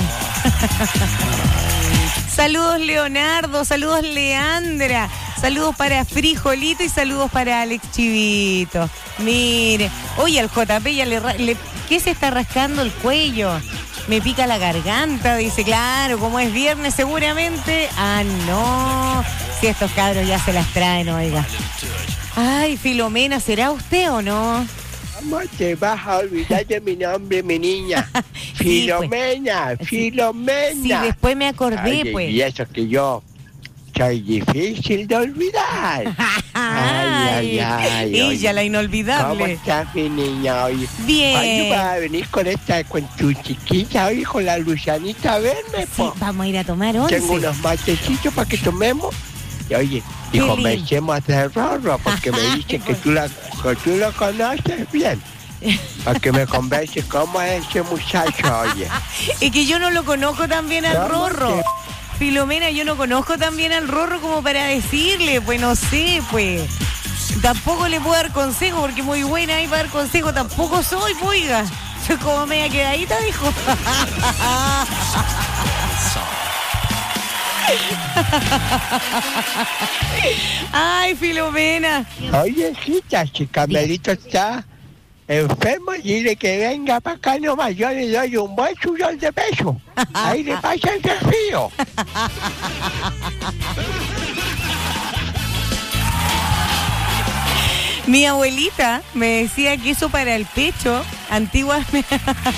Saludos Leonardo, saludos Leandra, saludos para Frijolito y saludos para Alex Chivito. Mire, oye, al JP ya ¿qué se está rascando el cuello? Me pica la garganta, dice, claro, como es viernes seguramente. Ah, no, si estos cabros ya se las traen, oiga. Ay, Filomena, ¿será usted o no? ¿Cómo te vas a olvidar de mi nombre, mi niña? Filomena, sí, Filomena. Sí, después me acordé, ay, pues. Y eso que yo soy difícil de olvidar. Ay. Ella, oye, la inolvidable. ¿Cómo estás, mi niña? Oye, bien. ¿cuándo vas a venir con tu chiquilla, oye, con la Lucianita a verme? Sí, vamos a ir a tomar once. Tengo unos matecitos para que tomemos. Y oye, y comencemos de Rorro, porque me dicen que tú lo conoces bien. Para que me convences cómo es ese muchacho, oye. Es que yo no lo conozco tan bien al Rorro. Filomena, yo no conozco tan bien al Rorro como para decirle, pues no sé, pues. Tampoco le puedo dar consejo, porque muy buena ahí para dar consejo tampoco soy, pues, oiga. Soy como media quedadita, dijo. Ay, Filomena. Oye, si Camelito está enfermo, dile que venga para acá nomás. Yo le doy un buen chulón de peso. Ahí le pasa el desafío. Mi abuelita me decía que eso para el pecho, antiguamente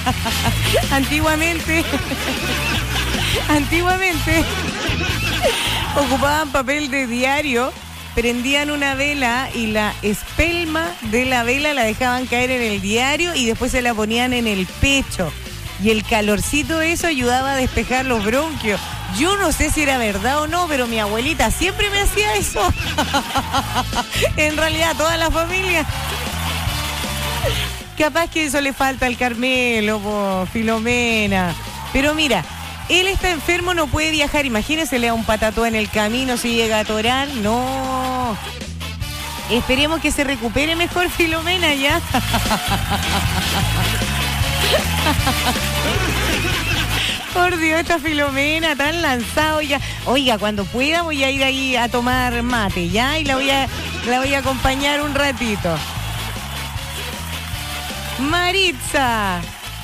ocupaban papel de diario, prendían una vela y la espelma de la vela la dejaban caer en el diario y después se la ponían en el pecho. Y el calorcito de eso ayudaba a despejar los bronquios. Yo no sé si era verdad o no, pero mi abuelita siempre me hacía eso. En realidad, toda la familia. Capaz que eso le falta al Carmelo, po, Filomena. Pero mira, él está enfermo, no puede viajar. Imagínese, le da un patató en el camino si llega a atorar. No. Esperemos que se recupere mejor, Filomena, ya. Por Dios, esta Filomena tan lanzada, oiga. Oiga, cuando pueda voy a ir ahí a tomar mate, ¿ya? Y la voy a acompañar un ratito. Maritza.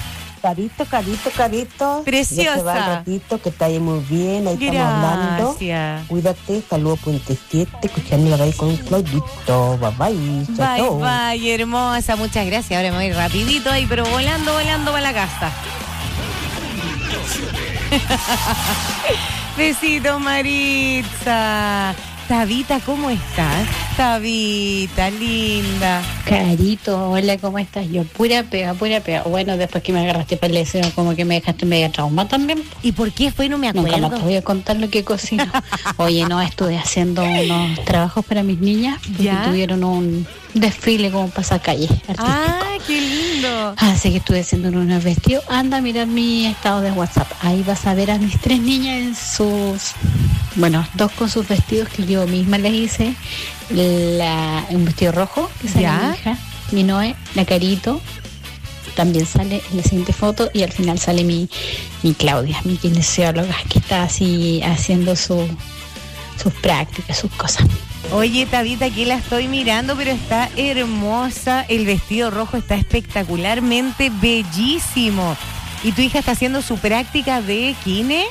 Carito. Preciosa. Ya se va el ratito, que está ahí muy bien, ahí estamos hablando. Gracias. Cuídate, saludos Puente 7, escuchando la radio con Claudito. Bye. Chao. Bye, hermosa, muchas gracias. Ahora me voy rapidito ahí, pero volando para la casa. Besitos, Maritza. Tabita, ¿cómo estás? Tabita, linda. Carito, hola, ¿cómo estás? Yo pura pega. Bueno, después que me agarraste para el deseo, como que me dejaste media trauma también. ¿Y por qué fue? No me acuerdo. Nunca más te voy a contar lo que cocino. Oye, no, estuve haciendo unos trabajos para mis niñas, porque tuvieron un desfile como pasacalle artístico. ¡Ah, qué lindo! Así que estuve haciendo unos vestidos. Anda a mirar mi estado de WhatsApp. Ahí vas a ver a mis 3 niñas en sus... Bueno, 2 con sus vestidos que yo misma les hice. Un vestido rojo que sale mi hija, mi Noé, la Carito. También sale en la siguiente foto y al final sale mi Claudia, mi kinesióloga, que está así haciendo sus prácticas, sus cosas. Oye, Tabita, aquí la estoy mirando, pero está hermosa. El vestido rojo está espectacularmente bellísimo. ¿Y tu hija está haciendo su práctica de kine?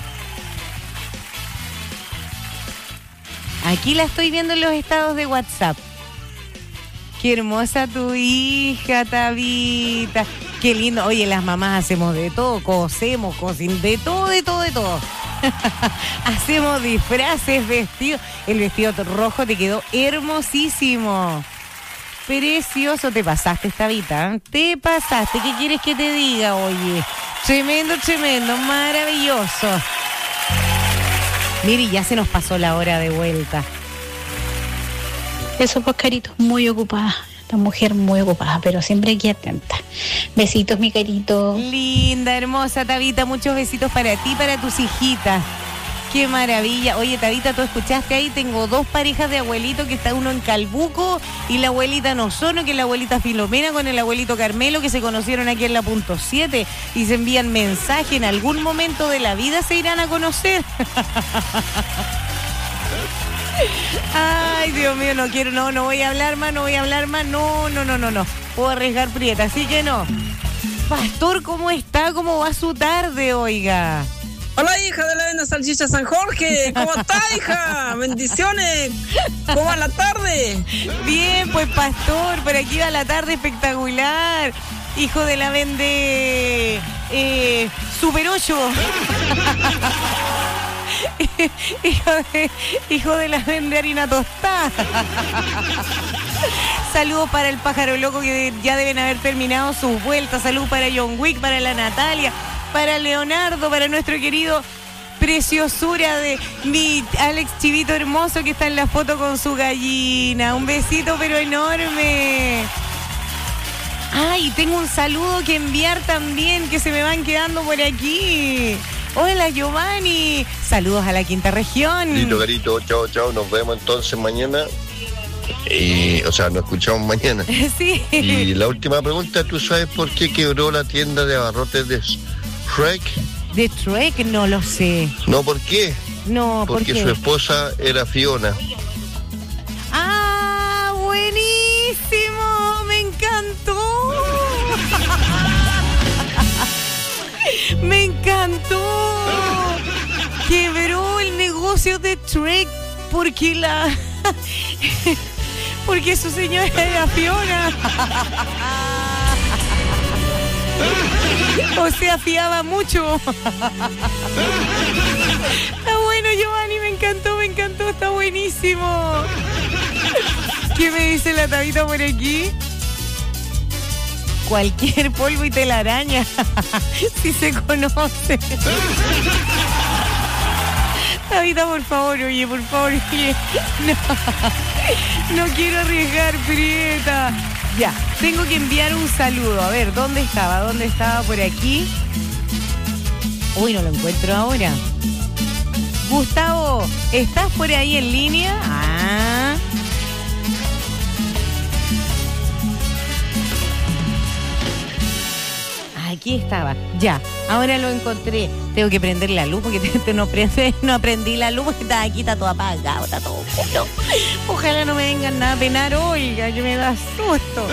Aquí la estoy viendo en los estados de WhatsApp. Qué hermosa tu hija, Tabita. Qué lindo. Oye, las mamás hacemos de todo, cocinamos de todo. Hacemos disfraces, vestidos. El vestido rojo te quedó hermosísimo. Precioso. Te pasaste, Tabita. Te pasaste. ¿Qué quieres que te diga, oye? Tremendo, maravilloso. Mire, ya se nos pasó la hora de vuelta. Eso, pues, Carito, muy ocupada. esta mujer muy ocupada, pero siempre aquí atenta. Besitos, mi carito. Linda, hermosa Tabita, muchos besitos para ti y para tus hijitas. Qué maravilla. Oye, Tabita, ¿tú escuchaste ahí? Tengo 2 parejas de abuelitos, que está uno en Calbuco y la abuelita en Osorno, que es la abuelita Filomena con el abuelito Carmelo, que se conocieron aquí en la punto 7 y se envían mensaje. En algún momento de la vida se irán a conocer. Ay, Dios mío, no quiero, no voy a hablar más, no. Puedo arriesgar prieta, así que no. Pastor, ¿cómo está? ¿Cómo va su tarde, oiga? Hola, hija de la Vena Salchicha San Jorge. ¿Cómo está, hija? Bendiciones. ¿Cómo va la tarde? Bien, pues, pastor, por aquí va la tarde espectacular. Hijo de la Vende Super 8. hijo de la Vende Harina Tostada. Saludos para el pájaro loco, que ya deben haber terminado sus vueltas. Saludos para John Wick, para la Natalia, para Leonardo, para nuestro querido preciosura de mi Alex Chivito hermoso, que está en la foto con su gallina. Un besito pero enorme. Ay, tengo un saludo que enviar también, que se me van quedando por aquí. Hola, Giovanni. Saludos a la quinta región. Listo, carito. Chao, chao. Nos vemos entonces mañana. Nos escuchamos mañana. Sí. Y la última pregunta, ¿tú sabes por qué quebró la tienda de abarrotes de Shrek? ¿De Shrek? No lo sé. No, ¿por qué? No, porque su esposa era Fiona. ¡Ah, buenísimo! ¡Me encantó! ¡Me encantó! Quebró el negocio de Shrek porque su señora era Fiona. O sea, fiaba mucho. Está bueno, Giovanni, me encantó, está buenísimo. ¿Qué me dice la Tabita por aquí? Cualquier polvo y telaraña. Si se conoce. Tabita, por favor, oye. No quiero arriesgar, prieta. Ya, tengo que enviar un saludo. A ver, ¿dónde estaba por aquí? Uy, no lo encuentro ahora. Gustavo, ¿estás por ahí en línea? Ah. Aquí estaba, ya, ahora lo encontré. Tengo que prender la luz porque no aprendí la luz porque aquí está todo apagado, está todo oscuro. Ojalá no me vengan nada a penar, oiga, que me da susto.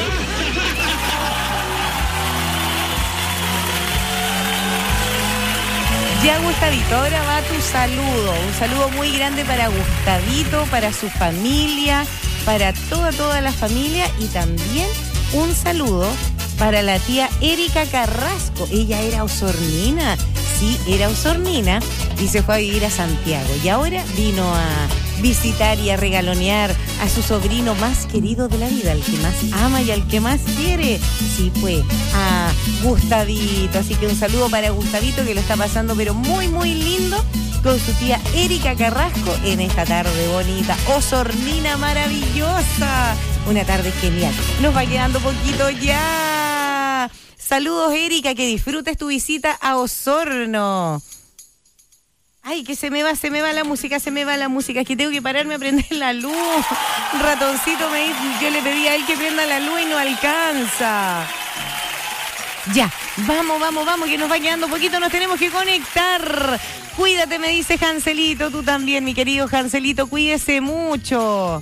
Ya, Gustavito, ahora va tu saludo. Un saludo muy grande para Gustavito, para su familia, para toda la familia, y también un saludo para la tía Erika Carrasco. Ella era osornina, sí, era osornina y se fue a vivir a Santiago. Y ahora vino a visitar y a regalonear a su sobrino más querido de la vida, al que más ama y al que más quiere. Sí, fue a Gustavito. Así que un saludo para Gustavito, que lo está pasando pero muy, muy lindo con su tía Erika Carrasco en esta tarde bonita, osornina maravillosa. Una tarde genial. Nos va quedando poquito ya. Saludos, Erika, que disfrutes tu visita a Osorno. Ay, que se me va la música. Es que tengo que pararme a prender la luz. Un ratoncito me dice, yo le pedí a él que prenda la luz y no alcanza. Ya, vamos, que nos va quedando poquito, nos tenemos que conectar. Cuídate, me dice Hanselito, tú también, mi querido Hanselito, cuídese mucho.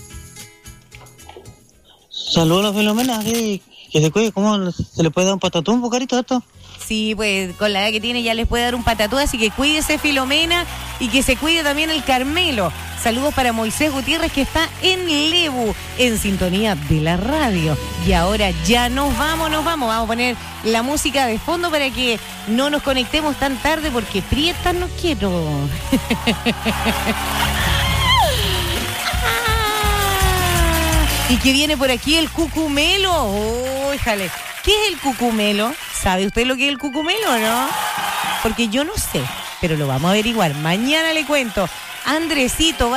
Saludos, Filomena, que se cuide. ¿Cómo se le puede dar un patatún, Bocarito, esto? Sí, pues con la edad que tiene ya les puede dar un patatú, así que cuídese, Filomena, y que se cuide también el Carmelo. Saludos para Moisés Gutiérrez, que está en Lebu, en sintonía de la radio. Y ahora ya nos vamos. Vamos a poner la música de fondo para que no nos conectemos tan tarde, porque prieta no quiero. Y que viene por aquí el cucumelo. Oh, híjale. ¿Qué es el cucumelo? ¿Sabe usted lo que es el cucumelo o no? Porque yo no sé, pero lo vamos a averiguar. Mañana le cuento. Andresito